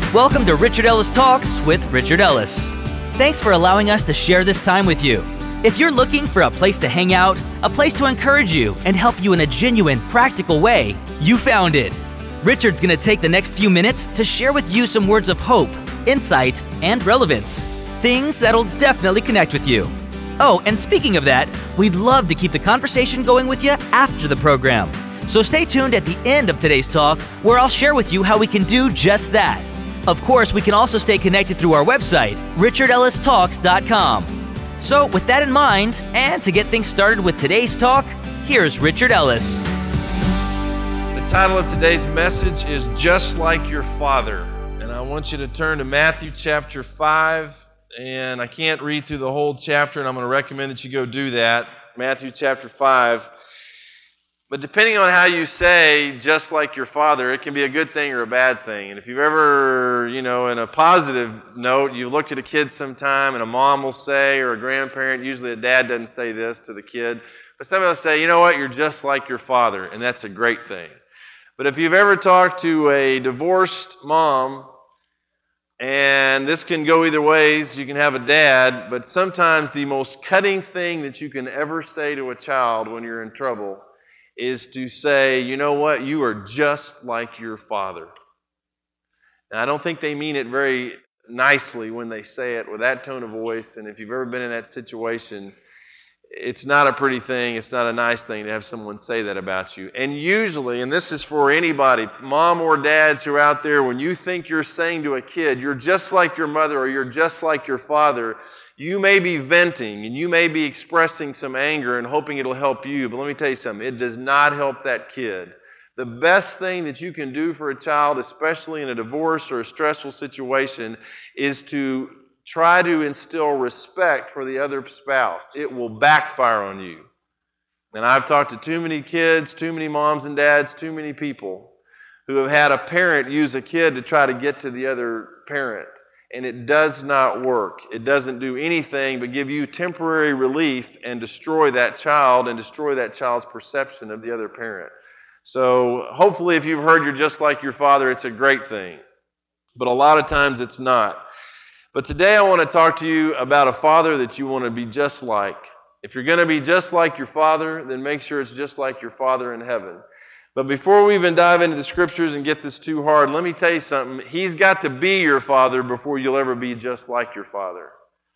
Welcome to Richard Ellis Talks with Richard Ellis. Thanks for allowing us to share this time with you. If you're looking for a place to hang out, a place to encourage you and help you in a genuine, practical way, you found it. Richard's going to take the next few minutes to share with you some words of hope, insight, and relevance. Things that'll definitely connect with you. Oh, and speaking of that, we'd love to keep the conversation going with you after the program. So stay tuned at the end of today's talk, where I'll share with you how we can do just that. Of course, we can also stay connected through our website, richardellistalks.com. So with that in mind, and to get things started with today's talk, here's Richard Ellis. The title of today's message is Just Like Your Father. And I want you to turn to Matthew chapter 5. And I can't read through the whole chapter, and I'm going to recommend that you go do that. Matthew chapter 5. But depending on how you say, just like your father, it can be a good thing or a bad thing. And if you've ever, in a positive note, you looked at a kid sometime and a mom will say, or a grandparent, usually a dad doesn't say this to the kid, but somebody will say, you know what, you're just like your father, and that's a great thing. But if you've ever talked to a divorced mom, and this can go either ways, you can have a dad, but sometimes the most cutting thing that you can ever say to a child when you're in trouble is to say, you know what, you are just like your father. And I don't think they mean it very nicely when they say it with that tone of voice, and if you've ever been in that situation, it's not a pretty thing, it's not a nice thing to have someone say that about you. And usually, and this is for anybody, mom or dads who are out there, when you think you're saying to a kid, you're just like your mother or you're just like your father, you may be venting and you may be expressing some anger and hoping it'll help you, but let me tell you something, it does not help that kid. The best thing that you can do for a child, especially in a divorce or a stressful situation, is to try to instill respect for the other spouse. It will backfire on you. And I've talked to too many kids, too many moms and dads, too many people who have had a parent use a kid to try to get to the other parent. And it does not work. It doesn't do anything but give you temporary relief and destroy that child and destroy that child's perception of the other parent. So hopefully if you've heard you're just like your father, it's a great thing. But a lot of times it's not. But today I want to talk to you about a father that you want to be just like. If you're going to be just like your father, then make sure it's just like your father in heaven. But before we even dive into the scriptures and get this too hard, let me tell you something. He's got to be your father before you'll ever be just like your father.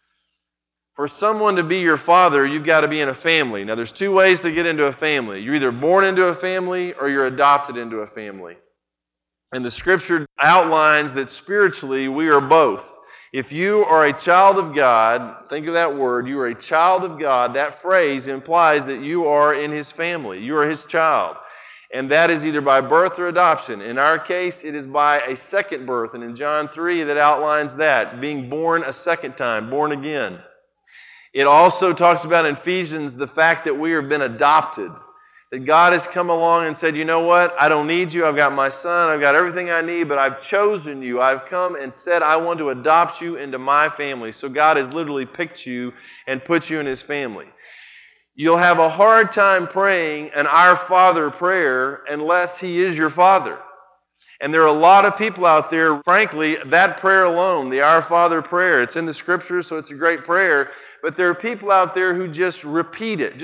For someone to be your father, you've got to be in a family. Now, there's two ways to get into a family. You're either born into a family or you're adopted into a family. And the scripture outlines that spiritually we are both. If you are a child of God, think of that word, you are a child of God, that phrase implies that you are in His family. You are His child. And that is either by birth or adoption. In our case, it is by a second birth. And in John 3, that outlines that, being born a second time, born again. It also talks about in Ephesians the fact that we have been adopted. That God has come along and said, you know what, I don't need you, I've got my son, I've got everything I need, but I've chosen you. I've come and said I want to adopt you into my family. So God has literally picked you and put you in His family. You'll have a hard time praying an Our Father prayer unless He is your Father. And there are a lot of people out there, frankly, that prayer alone, the Our Father prayer, it's in the Scriptures, so it's a great prayer. But there are people out there who just repeat it,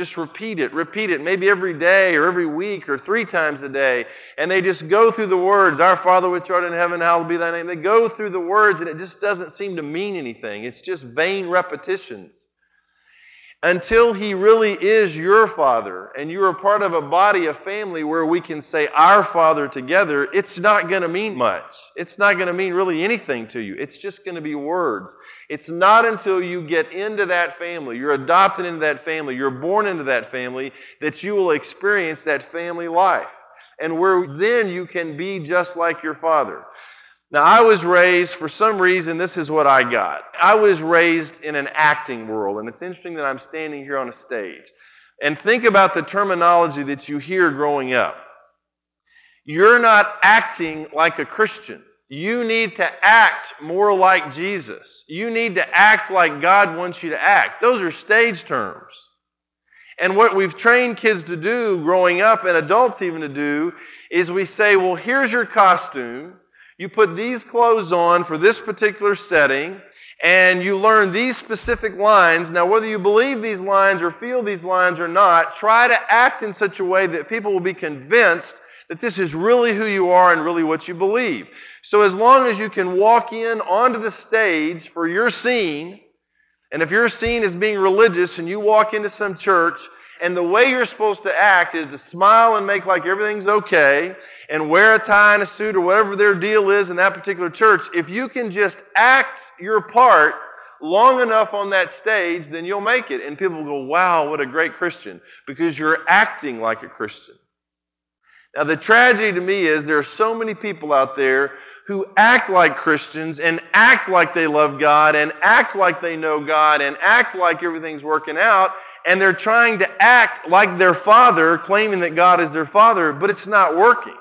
maybe every day or every week or 3 times a day. And they just go through the words, Our Father which art in heaven, hallowed be thy name. They go through the words and it just doesn't seem to mean anything. It's just vain repetitions. Until He really is your Father and you are part of a body, a family where we can say Our Father together, it's not going to mean much. It's not going to mean really anything to you. It's just going to be words. It's not until you get into that family, you're adopted into that family, you're born into that family, that you will experience that family life. And where then you can be just like your father. Now, I was raised, for some reason, this is what I got. I was raised in an acting world, and it's interesting that I'm standing here on a stage. And think about the terminology that you hear growing up. You're not acting like a Christian. You need to act more like Jesus. You need to act like God wants you to act. Those are stage terms. And what we've trained kids to do growing up, and adults even to do, is we say, well, here's your costume. You put these clothes on for this particular setting, and you learn these specific lines. Now, whether you believe these lines or feel these lines or not, try to act in such a way that people will be convinced that this is really who you are and really what you believe. So as long as you can walk in onto the stage for your scene, and if your scene is being religious and you walk into some church, and the way you're supposed to act is to smile and make like everything's okay, and wear a tie and a suit or whatever their deal is in that particular church, if you can just act your part long enough on that stage, then you'll make it. And people will go, wow, what a great Christian, because you're acting like a Christian. Now, the tragedy to me is there are so many people out there who act like Christians and act like they love God and act like they know God and act like everything's working out, and they're trying to act like their father, claiming that God is their father, but it's not working.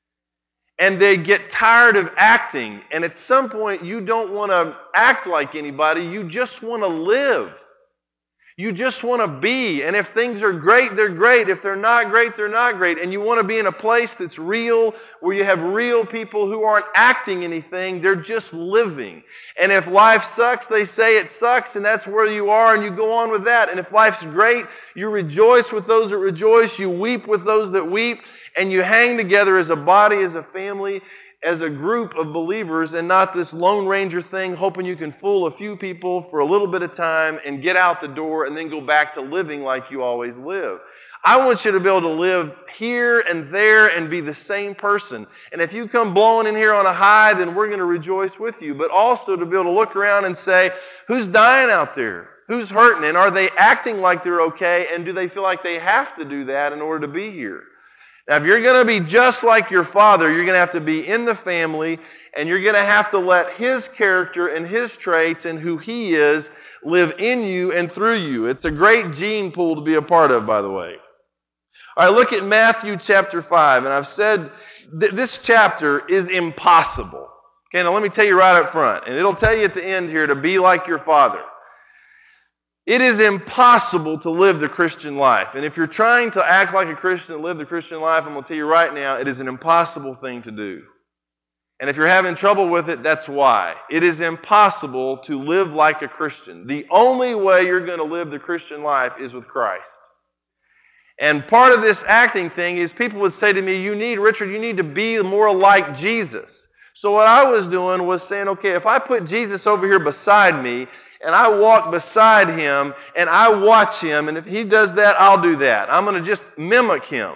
And they get tired of acting, and at some point you don't want to act like anybody, you just want to live. You just want to be, and if things are great, they're great. If they're not great, they're not great. And you want to be in a place that's real, where you have real people who aren't acting anything, they're just living. And if life sucks, they say it sucks, and that's where you are, and you go on with that. And if life's great, you rejoice with those that rejoice, you weep with those that weep, and you hang together as a body, as a family, as a group of believers, and not this Lone Ranger thing, hoping you can fool a few people for a little bit of time and get out the door and then go back to living like you always live. I want you to be able to live here and there and be the same person. And if you come blowing in here on a high, then we're going to rejoice with you. But also to be able to look around and say, who's dying out there? Who's hurting? And are they acting like they're okay? And do they feel like they have to do that in order to be here? Now, if you're going to be just like your father, you're going to have to be in the family, and you're going to have to let his character and his traits and who he is live in you and through you. It's a great gene pool to be a part of, by the way. All right, look at Matthew chapter 5, and I've said this chapter is impossible. Okay, now let me tell you right up front, and it'll tell you at the end here to be like your father. It is impossible to live the Christian life. And if you're trying to act like a Christian and live the Christian life, I'm going to tell you right now, it is an impossible thing to do. And if you're having trouble with it, that's why. It is impossible to live like a Christian. The only way you're going to live the Christian life is with Christ. And part of this acting thing is people would say to me, Richard, you need to be more like Jesus. So what I was doing was saying, okay, if I put Jesus over here beside me, and I walk beside him, and I watch him, and if he does that, I'll do that. I'm going to just mimic him.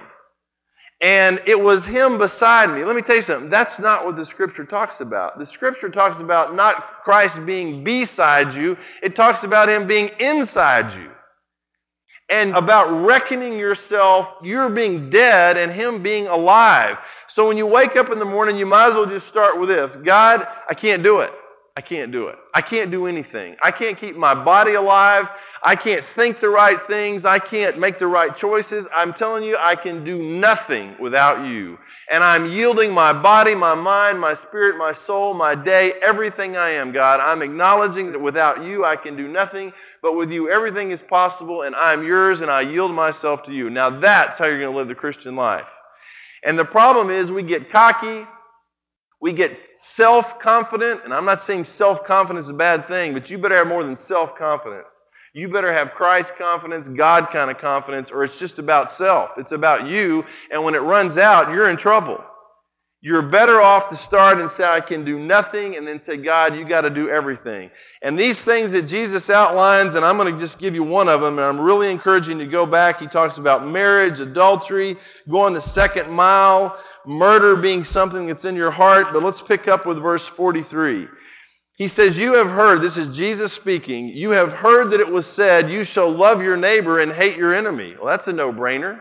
And it was him beside me. Let me tell you something. That's not what the Scripture talks about. The Scripture talks about not Christ being beside you. It talks about him being inside you. And about reckoning yourself, you're being dead, and him being alive. So when you wake up in the morning, you might as well just start with this. God, I can't do it. I can't do it. I can't do anything. I can't keep my body alive. I can't think the right things. I can't make the right choices. I'm telling you, I can do nothing without you. And I'm yielding my body, my mind, my spirit, my soul, my day, everything I am, God. I'm acknowledging that without you, I can do nothing. But with you, everything is possible, and I'm yours, and I yield myself to you. Now that's how you're going to live the Christian life. And the problem is we get cocky. We get self-confident, and I'm not saying self-confidence is a bad thing, but you better have more than self-confidence. You better have Christ confidence, God kind of confidence, or it's just about self. It's about you, and when it runs out, you're in trouble. You're better off to start and say, I can do nothing, and then say, God, you got to do everything. And these things that Jesus outlines, and I'm going to just give you one of them, and I'm really encouraging you to go back. He talks about marriage, adultery, going the second mile, murder being something that's in your heart. But let's pick up with verse 43. He says, you have heard, this is Jesus speaking, you have heard that it was said, you shall love your neighbor and hate your enemy. Well, that's a no-brainer.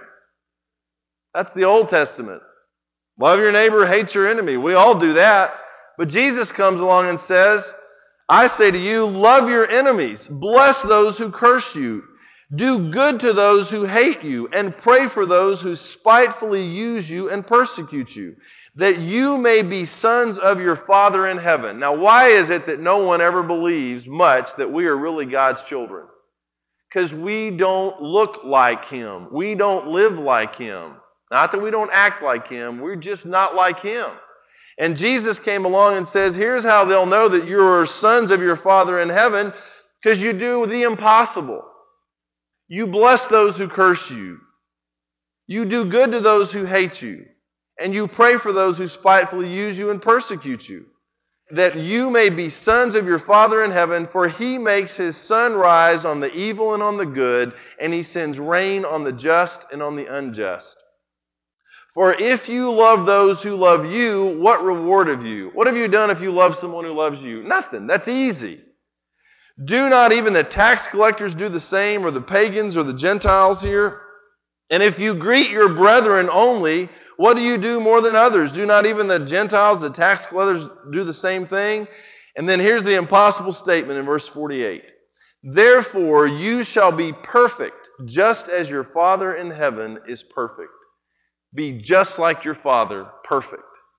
That's the Old Testament. Love your neighbor, hate your enemy. We all do that. But Jesus comes along and says, I say to you, love your enemies, bless those who curse you, do good to those who hate you, and pray for those who spitefully use you and persecute you, that you may be sons of your Father in heaven. Now, why is it that no one ever believes much that we are really God's children? Because we don't look like him. We don't live like him. Not that we don't act like him, we're just not like him. And Jesus came along and says, here's how they'll know that you're sons of your Father in heaven, because you do the impossible. You bless those who curse you. You do good to those who hate you. And you pray for those who spitefully use you and persecute you, that you may be sons of your Father in heaven, for He makes His sun rise on the evil and on the good, and He sends rain on the just and on the unjust. For if you love those who love you, what reward have you? What have you done if you love someone who loves you? Nothing. That's easy. Do not even the tax collectors do the same, or the pagans or the Gentiles here? And if you greet your brethren only, what do you do more than others? Do not even the Gentiles, the tax collectors, do the same thing? And then here's the impossible statement in verse 48. Therefore you shall be perfect, just as your Father in heaven is perfect. Be just like your Father, perfect.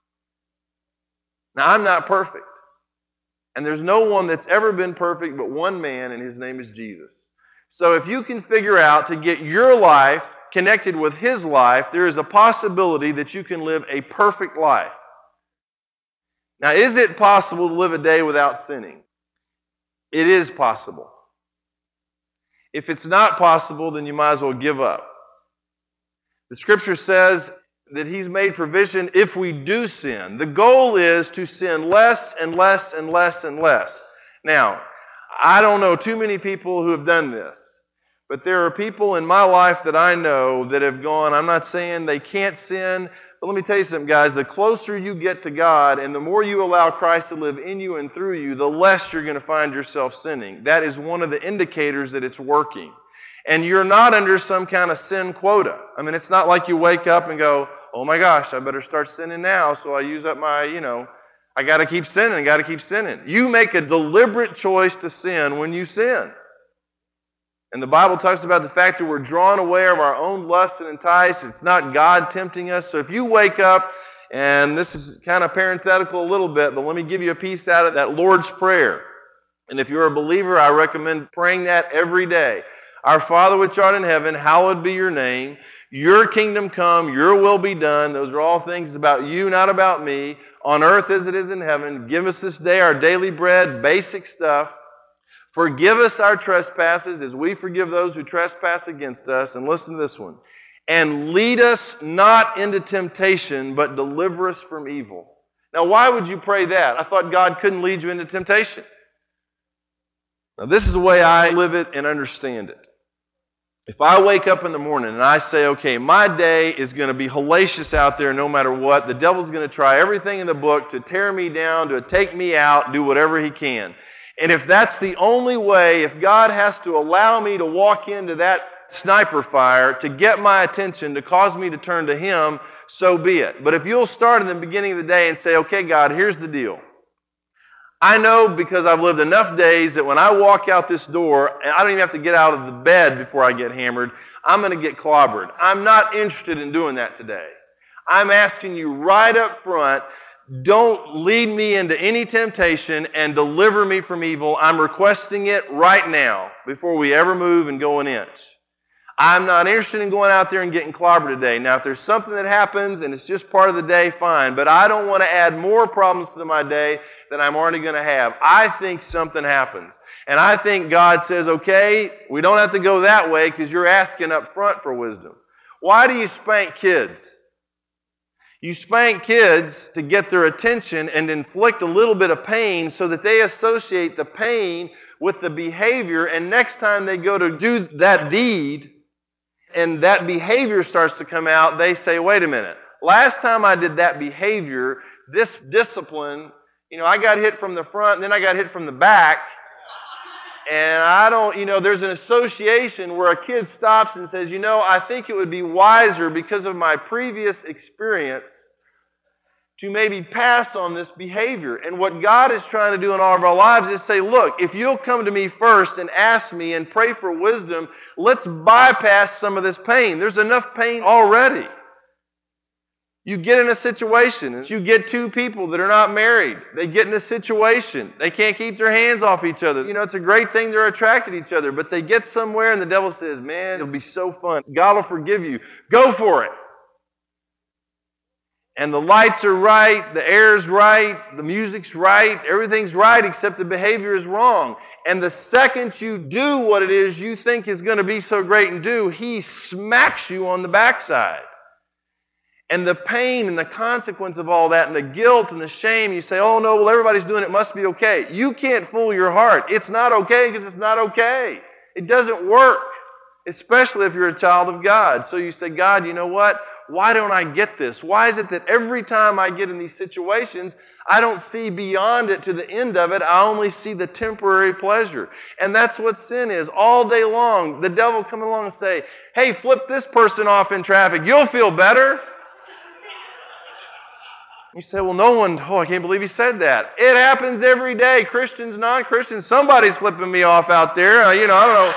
Now, I'm not perfect. And there's no one that's ever been perfect but one man, and His name is Jesus. So if you can figure out to get your life connected with His life, there is a possibility that you can live a perfect life. Now, is it possible to live a day without sinning? It is possible. If it's not possible, then you might as well give up. The Scripture says that He's made provision if we do sin. The goal is to sin less and less and less and less. Now, I don't know too many people who have done this, but there are people in my life that I know that have gone, I'm not saying they can't sin, but let me tell you something, guys. The closer you get to God and the more you allow Christ to live in you and through you, the less you're going to find yourself sinning. That is one of the indicators that it's working. And you're not under some kind of sin quota. I mean, it's not like you wake up and go, oh my gosh, I better start sinning now, so I use up my, I got to keep sinning. You make a deliberate choice to sin when you sin. And the Bible talks about the fact that we're drawn away of our own lust and entice. It's not God tempting us. So if you wake up, and this is kind of parenthetical a little bit, but let me give you a piece out of that Lord's Prayer. And if you're a believer, I recommend praying that every day. Our Father which art in heaven, hallowed be your name. Your kingdom come, your will be done. Those are all things about you, not about me. On earth as it is in heaven. Give us this day our daily bread, basic stuff. Forgive us our trespasses as we forgive those who trespass against us. And listen to this one. And lead us not into temptation, but deliver us from evil. Now, why would you pray that? I thought God couldn't lead you into temptation. Now, this is the way I live it and understand it. If I wake up in the morning and I say, okay, my day is going to be hellacious out there no matter what, the devil's going to try everything in the book to tear me down, to take me out, do whatever he can. And if that's the only way, if God has to allow me to walk into that sniper fire to get my attention, to cause me to turn to Him, so be it. But if you'll start in the beginning of the day and say, okay, God, here's the deal. I know because I've lived enough days that when I walk out this door, and I don't even have to get out of the bed before I get hammered, I'm going to get clobbered. I'm not interested in doing that today. I'm asking you right up front, don't lead me into any temptation and deliver me from evil. I'm requesting it right now before we ever move and go an inch. I'm not interested in going out there and getting clobbered today. Now, if there's something that happens and it's just part of the day, fine. But I don't want to add more problems to my day than I'm already going to have. I think something happens. And I think God says, okay, we don't have to go that way because you're asking up front for wisdom. Why do you spank kids? You spank kids to get their attention and inflict a little bit of pain so that they associate the pain with the behavior, and next time they go to do that deed and that behavior starts to come out, they say, wait a minute, last time I did that behavior, this discipline, I got hit from the front, and then I got hit from the back, and I don't, there's an association where a kid stops and says, I think it would be wiser because of my previous experience to maybe pass on this behavior. And what God is trying to do in all of our lives is say, look, if you'll come to me first and ask me and pray for wisdom, let's bypass some of this pain. There's enough pain already. You get in a situation, and you get two people that are not married. They get in a situation. They can't keep their hands off each other. It's a great thing they're attracted to each other, but they get somewhere and the devil says, man, it'll be so fun. God will forgive you. Go for it. And the lights are right, the air's right, the music's right, everything's right except the behavior is wrong. And the second you do what it is you think is going to be so great and do, he smacks you on the backside. And the pain and the consequence of all that and the guilt and the shame, you say, oh no, well everybody's doing it, must be okay. You can't fool your heart. It's not okay because it's not okay. It doesn't work, especially if you're a child of God. So you say, God, you know what? Why don't I get this? Why is it that every time I get in these situations, I don't see beyond it to the end of it. I only see the temporary pleasure. And that's what sin is. All day long, the devil come along and say, hey, flip this person off in traffic. You'll feel better. You say, well, I can't believe he said that. It happens every day. Christians, non-Christians, somebody's flipping me off out there. I don't know.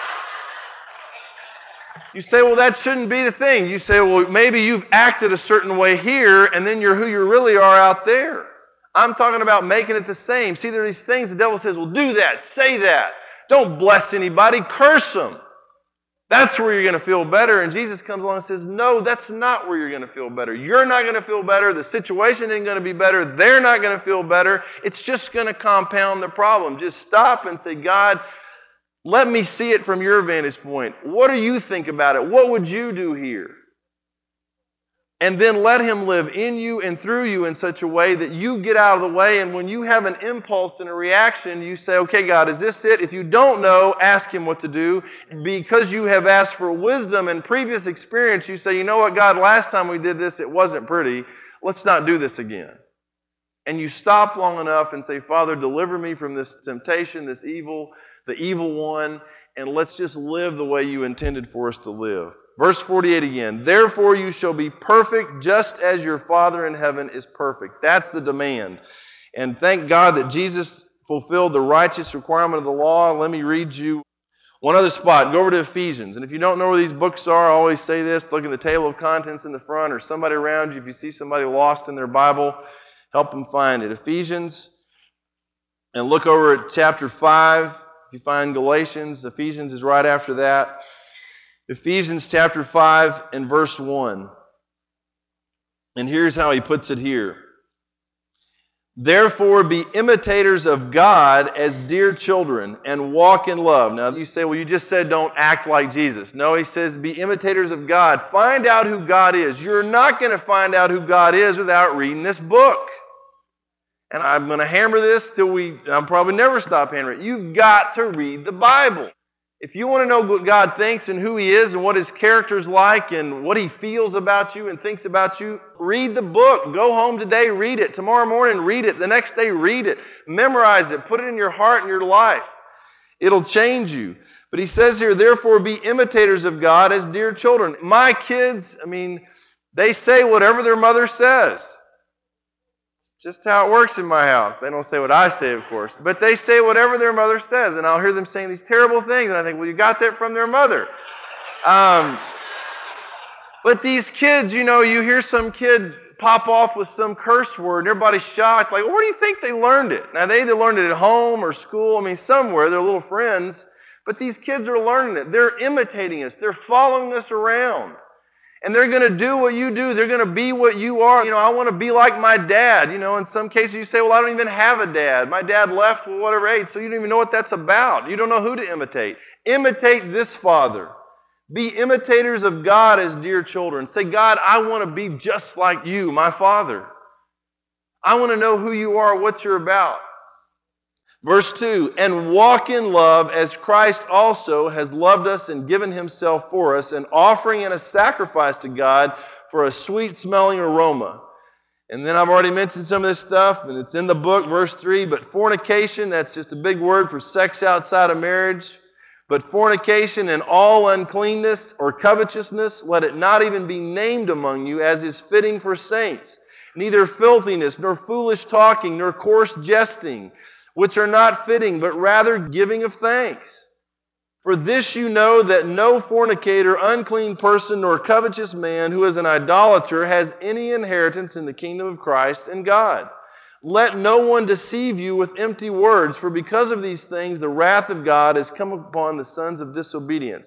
You say, well, that shouldn't be the thing. You say, well, maybe you've acted a certain way here, and then you're who you really are out there. I'm talking about making it the same. See, there are these things the devil says, well, do that, say that. Don't bless anybody, curse them. That's where you're going to feel better. And Jesus comes along and says, no, that's not where you're going to feel better. You're not going to feel better. The situation isn't going to be better. They're not going to feel better. It's just going to compound the problem. Just stop and say, God, let me see it from your vantage point. What do you think about it? What would you do here? And then let him live in you and through you in such a way that you get out of the way, and when you have an impulse and a reaction, you say, okay, God, is this it? If you don't know, ask him what to do. Because you have asked for wisdom and previous experience, you say, you know what, God, last time we did this, it wasn't pretty. Let's not do this again. And you stop long enough and say, Father, deliver me from this temptation, this evil, the evil one, and let's just live the way you intended for us to live. Verse 48 again, therefore you shall be perfect just as your Father in heaven is perfect. That's the demand. And thank God that Jesus fulfilled the righteous requirement of the law. Let me read you one other spot. Go over to Ephesians. And if you don't know where these books are, I always say this, look at the table of contents in the front or somebody around you. If you see somebody lost in their Bible, help them find it. Ephesians, and look over at chapter 5. If you find Galatians, Ephesians is right after that. Ephesians chapter 5 and verse 1. And here's how he puts it here. Therefore be imitators of God as dear children and walk in love. Now you say, well, you just said don't act like Jesus. No, he says be imitators of God. Find out who God is. You're not going to find out who God is without reading this book. And I'm going to hammer this till I'll probably never stop hammering it. You've got to read the Bible. If you want to know what God thinks and who He is and what His character's like and what He feels about you and thinks about you, read the book. Go home today, read it. Tomorrow morning, read it. The next day, read it. Memorize it. Put it in your heart and your life. It'll change you. But he says here, therefore be imitators of God as dear children. My kids, they say whatever their mother says. Just how it works in my house. They don't say what I say, of course. But they say whatever their mother says. And I'll hear them saying these terrible things. And I think, well, you got that from their mother. But these kids, you hear some kid pop off with some curse word. And everybody's shocked. Like, where do you think they learned it? Now, they either learned it at home or school. Somewhere. They're little friends. But these kids are learning it. They're imitating us. They're following us around. And they're going to do what you do. They're going to be what you are. I want to be like my dad. In some cases you say, well, I don't even have a dad. My dad left at whatever age, so you don't even know what that's about. You don't know who to imitate. Imitate this Father. Be imitators of God as dear children. Say, God, I want to be just like you, my Father. I want to know who you are, what you're about. Verse 2, and walk in love as Christ also has loved us and given Himself for us, an offering and a sacrifice to God for a sweet-smelling aroma. And then I've already mentioned some of this stuff, and it's in the book, verse 3, but fornication, that's just a big word for sex outside of marriage. But fornication and all uncleanness or covetousness, let it not even be named among you, as is fitting for saints. Neither filthiness, nor foolish talking, nor coarse jesting, which are not fitting, but rather giving of thanks. For this you know that no fornicator, unclean person, nor covetous man who is an idolater has any inheritance in the kingdom of Christ and God. Let no one deceive you with empty words, for because of these things the wrath of God has come upon the sons of disobedience.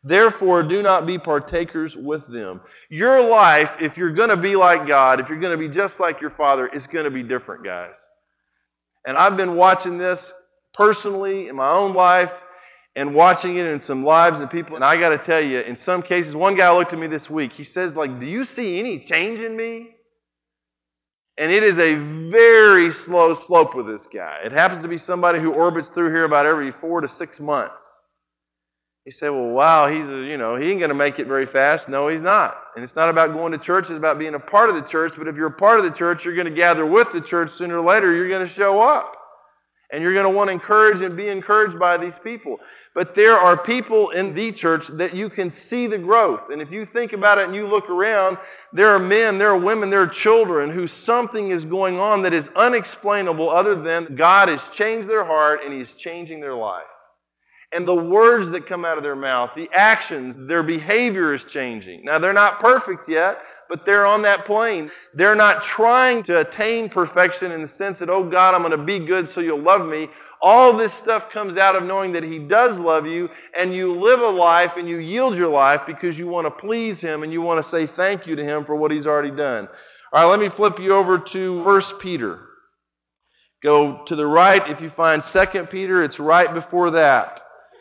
Therefore, do not be partakers with them. Your life, if you're going to be like God, if you're going to be just like your Father, is going to be different, guys. And I've been watching this personally in my own life and watching it in some lives of people. And I got to tell you, in some cases, one guy looked at me this week. He says, do you see any change in me? And it is a very slow slope with this guy. It happens to be somebody who orbits through here about every 4 to 6 months. You say, well, wow, he ain't going to make it very fast. No, he's not. And it's not about going to church. It's about being a part of the church. But if you're a part of the church, you're going to gather with the church sooner or later. You're going to show up. And you're going to want to encourage and be encouraged by these people. But there are people in the church that you can see the growth. And if you think about it and you look around, there are men, there are women, there are children who something is going on that is unexplainable other than God has changed their heart and He's changing their life. And the words that come out of their mouth, the actions, their behavior is changing. Now, they're not perfect yet, but they're on that plane. They're not trying to attain perfection in the sense that, oh God, I'm going to be good so you'll love me. All this stuff comes out of knowing that He does love you, and you live a life and you yield your life because you want to please Him and you want to say thank you to Him for what He's already done. All right, let me flip you over to 1 Peter. Go to the right. If you find 2 Peter, it's right before that.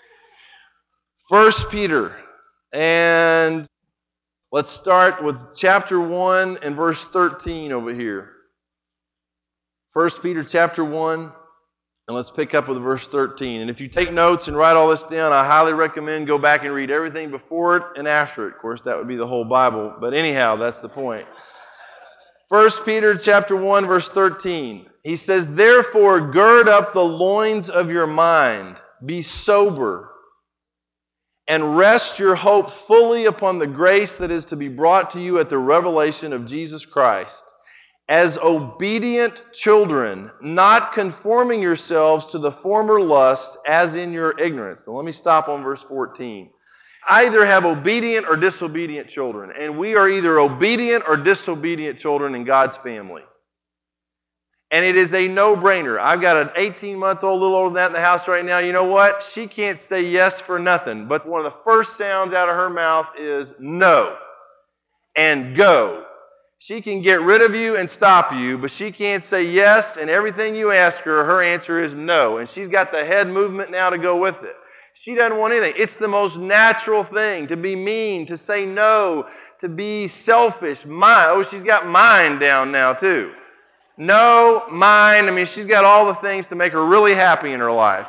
1 Peter, and let's start with chapter 1 and verse 13 over here. 1 Peter chapter 1, and let's pick up with verse 13. And if you take notes and write all this down, I highly recommend go back and read everything before it and after it. Of course, that would be the whole Bible, but anyhow, that's the point. 1 Peter chapter 1, verse 13. He says, therefore, gird up the loins of your mind, be sober, and rest your hope fully upon the grace that is to be brought to you at the revelation of Jesus Christ. As obedient children, not conforming yourselves to the former lusts as in your ignorance. So let me stop on verse 14. I either have obedient or disobedient children, and we are either obedient or disobedient children in God's family. And it is a no-brainer. I've got an 18-month-old, a little older than that in the house right now. You know what? She can't say yes for nothing. But one of the first sounds out of her mouth is no and go. She can get rid of you and stop you, but she can't say yes, and everything you ask her, her answer is no. And she's got the head movement now to go with it. She doesn't want anything. It's the most natural thing to be mean, to say no, to be selfish. She's got mine down now too. No, mine. I mean, she's got all the things to make her really happy in her life.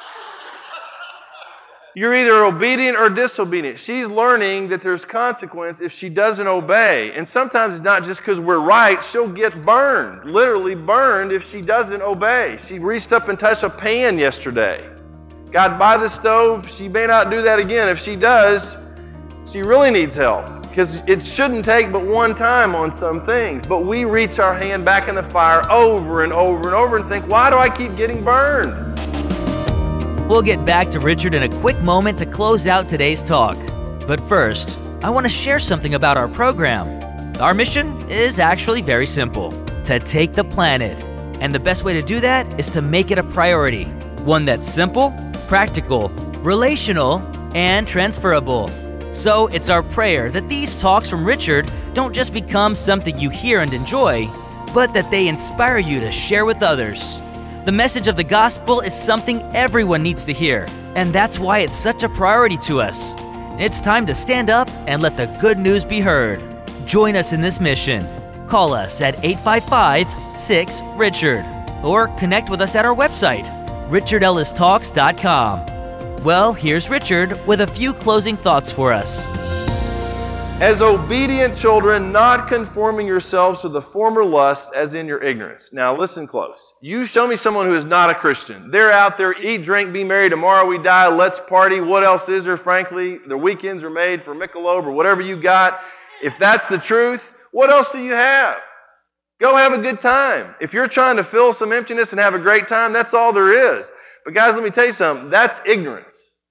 You're either obedient or disobedient. She's learning that there's consequence if she doesn't obey. And sometimes it's not just because we're right. She'll get burned, literally burned, if she doesn't obey. She reached up and touched a pan yesterday. Got by the stove. She may not do that again. If she does, she really needs help. Because it shouldn't take but one time on some things. But we reach our hand back in the fire over and over and over and think, why do I keep getting burned? We'll get back to Richard in a quick moment to close out today's talk. But first, I want to share something about our program. Our mission is actually very simple: to take the planet. And the best way to do that is to make it a priority. One that's simple, practical, relational, and transferable. So it's our prayer that these talks from Richard don't just become something you hear and enjoy, but that they inspire you to share with others. The message of the gospel is something everyone needs to hear, and that's why it's such a priority to us. It's time to stand up and let the good news be heard. Join us in this mission. Call us at 855-6-RICHARD or connect with us at our website, richardellistalks.com. Well, here's Richard with a few closing thoughts for us. As obedient children, not conforming yourselves to the former lust as in your ignorance. Now listen close. You show me someone who is not a Christian. They're out there, eat, drink, be merry, tomorrow we die, let's party. What else is there, frankly? Their weekends are made for Michelob or whatever you got. If that's the truth, what else do you have? Go have a good time. If you're trying to fill some emptiness and have a great time, that's all there is. But guys, let me tell you something. That's ignorance.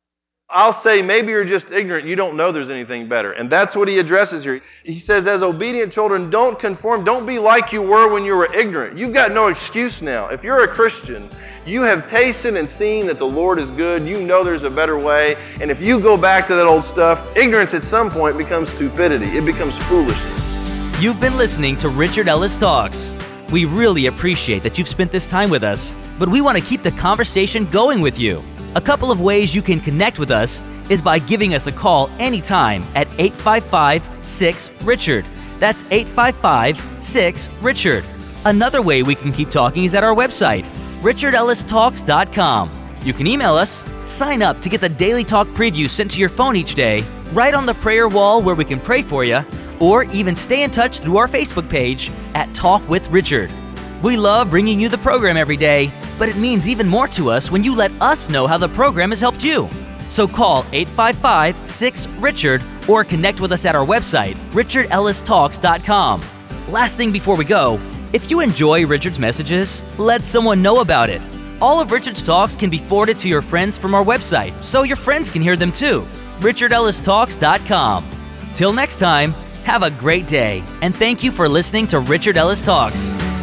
I'll say maybe you're just ignorant. You don't know there's anything better. And that's what he addresses here. He says, as obedient children, don't conform. Don't be like you were when you were ignorant. You've got no excuse now. If you're a Christian, you have tasted and seen that the Lord is good. You know there's a better way. And if you go back to that old stuff, ignorance at some point becomes stupidity. It becomes foolishness. You've been listening to Richard Ellis Talks. We really appreciate that you've spent this time with us, but we want to keep the conversation going with you. A couple of ways you can connect with us is by giving us a call anytime at 855-6-RICHARD. That's 855-6-RICHARD. Another way we can keep talking is at our website, richardellistalks.com. You can email us, sign up to get the Daily Talk preview sent to your phone each day, right on the prayer wall where we can pray for you, or even stay in touch through our Facebook page at Talk with Richard. We love bringing you the program every day, but it means even more to us when you let us know how the program has helped you. So call 855-6-RICHARD or connect with us at our website, richardellistalks.com. Last thing before we go, if you enjoy Richard's messages, let someone know about it. All of Richard's talks can be forwarded to your friends from our website, so your friends can hear them too. richardellistalks.com. Till next time, have a great day, and thank you for listening to Richard Ellis Talks.